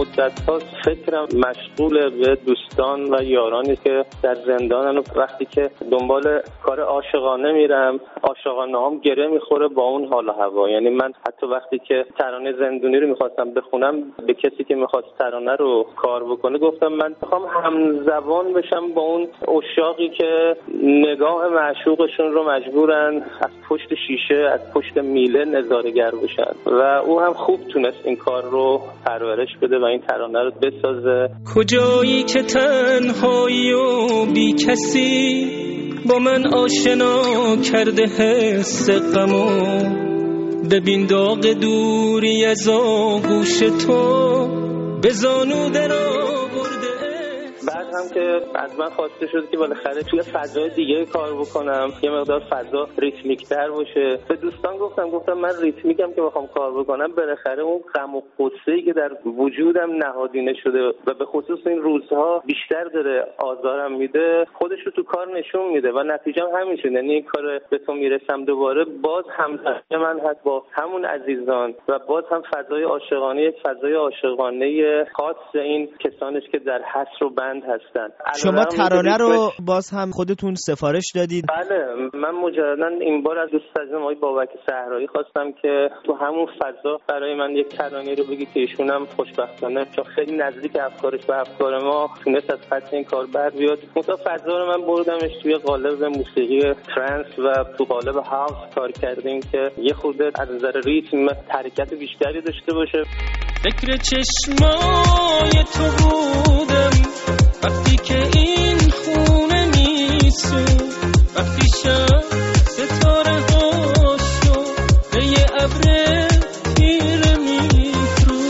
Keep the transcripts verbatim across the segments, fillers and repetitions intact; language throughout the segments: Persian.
مدت‌ها فکرم مشغول به دوستان و یارانی که در زندانن و وقتی که دنبال کار عاشقانه میرم عاشقانه‌هام گره میخوره با اون حال و هوا. یعنی من حتی وقتی که ترانه زندونی رو میخواستم بخونم به کسی که میخواست ترانه رو کار بکنه گفتم من میخوام همزبان بشم با اون عشاقی که نگاه معشوقشون رو مجبورن از پشت شیشه از پشت میله نظاره‌گر بشن و او هم خوب تونست این کار رو پرورش بده و این ترانه رو بسازه. کجایی که تنهایی و بی کسی با من آشنا کرده حس غمو، ببین داغ دوری از آغوش تو به زانو در آورده. بعد هم که از من خواسته شد که بالاخره توی فضای دیگه کار بکنم، یه مقدار فضا ریتمیک‌تر باشه. به دوستان گفتم گفتم من ریتمیکم که بخوام کار بکنم بالاخره اون غم و غصه‌ای که در وجودم نهادینه شده و به خصوص این روزها بیشتر داره آزارم میده خودش رو تو کار نشون میده و نتیجه هم همین شد. یعنی این کار به تو میرسم دوباره باز هم من هست با همون عزیزان و باز هم فضای عاشقانه، یک فضای عاشقانه خاص این کسانش که در حصر و بند هستن. شما ترانه رو باز هم خودتون سفارش دادید؟ بله، من مجددا این بار از دوست عزیزم آقای بابک صحرایی خواستم که تو همون فضا برای من یک ترانه رو بگی که ایشون هم خوشبختانه چون خیلی نزدیک افکارش به افکار ما تونست از خط این کار بر بیاد. مثلا فضا رو من بردمش توی قالب موسیقی ترنس و تو قالب هاوس کار کردیم که یه خورده از نظر ریتم حرکت بیشتری داشته باشه. فکر چشمای تو بودم وقتی که این خونه میسو، وقتی شب ستاره ها شد به یه ابر تیره میفرو.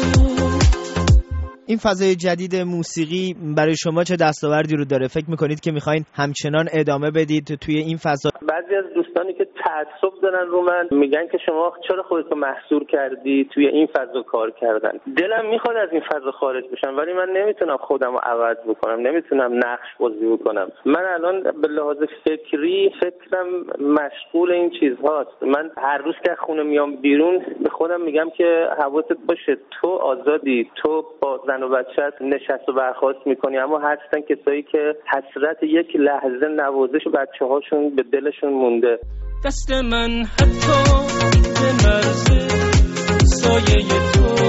این فضای جدید موسیقی برای شما چه دستاوردی رو داره؟ فکر میکنید که میخواین همچنان ادامه بدید توی این فضا؟ بعضی از دوستانی که تعصب دارن رو من میگن که شما چرا خودتو محصور کردی توی این فضا کار کردن. دلم میخواد از این فضا خارج بشم ولی من نمیتونم خودم رو عوض بکنم، نمیتونم نقش بازی بکنم. من الان به لحاظ فکری فکرم مشغول این چیزهاست. من هر روز که خونه میام بیرون به خودم میگم که حواست باشه تو آزادی، تو با زن و بچه‌ت نشست و برخاست میکنی، اما هستن کسایی که حسرت یک لحظه نوازش بچه‌هاشون به دلشون مونده. دست من حتی به مرز سایه تو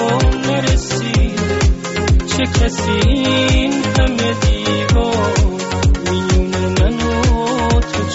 نرسید، چه کسی این همه دیوار میونه من و تو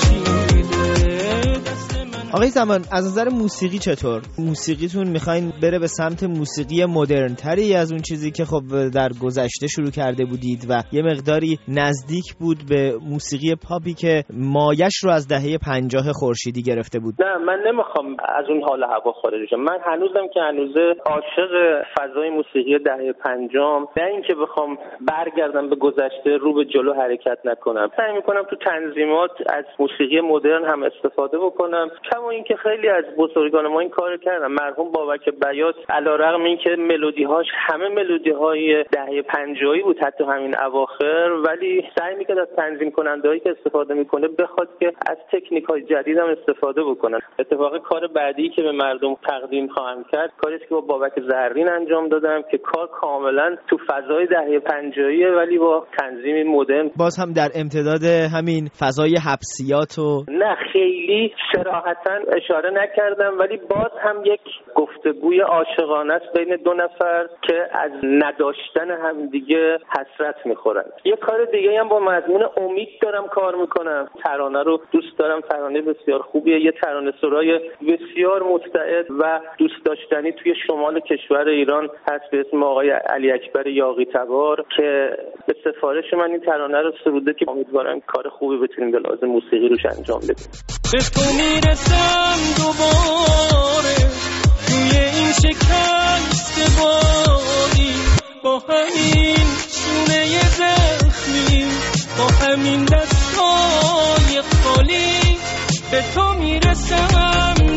چیده. آقای زمان، از نظر موسیقی چطور؟ موسیقیتون میخواین بره به سمت موسیقی مدرن تری از اون چیزی که خب در گذشته شروع کرده بودید و یه مقداری نزدیک بود به موسیقی پاپی که مایش رو از دهه پنجاه خورشیدی گرفته بود؟ نه، من نمیخوام از اون حال هوا خارج بشم. من هنوزم که هنوزه عاشق فضای موسیقی دهه پنجاه، نه اینکه بخوام برگردم به گذشته رو به جلو حرکت نکنم. سعی میکنم تو تنظیمات از موسیقی مدرن هم استفاده بکنم. کما اینکه خیلی از بزرگان ما این کارو کردن. مرحوم بابک بیات علیرغم اینکه ملودی‌هاش همه ملودی‌های دهه پنجاهی بود حتی همین اواخر، ولی سعی می‌کرد از تنظیم کننده‌هایی که استفاده می‌کنه بخواد که از تکنیک‌های جدید هم استفاده بکنن. اتفاقا کار بعدی که به مردم تقدیم خواهم کرد کاری است که با بابک زرین انجام دادم که کار کاملا تو فضای دهه پنجاهی ولی با تنظیم مدرن. باز هم در امتداد همین فضای حبسیات و نه خیلی صراحتاً اشاره نکردم ولی باز هم یک گفتگوی عاشقانه است بین دو نفر که از نداشتن همدیگه حسرت میخورن. یه کار دیگه هم با مضمون امید دارم کار میکنم. ترانه رو دوست دارم، ترانه بسیار خوبیه. یه ترانه سرای بسیار مستعد و دوست داشتنی توی شمال کشور ایران هست به اسم آقای علی اکبر یاغی تبار که به سفارش من این ترانه رو سروده که امیدوارم کار خوبی بتونیم به لحاظ موسیقی روش انجام بدیم. به تو میرسم دوباره توی این شکست بادی، با همین شونه زخمی، با همین دستای خالی. به تو میرسم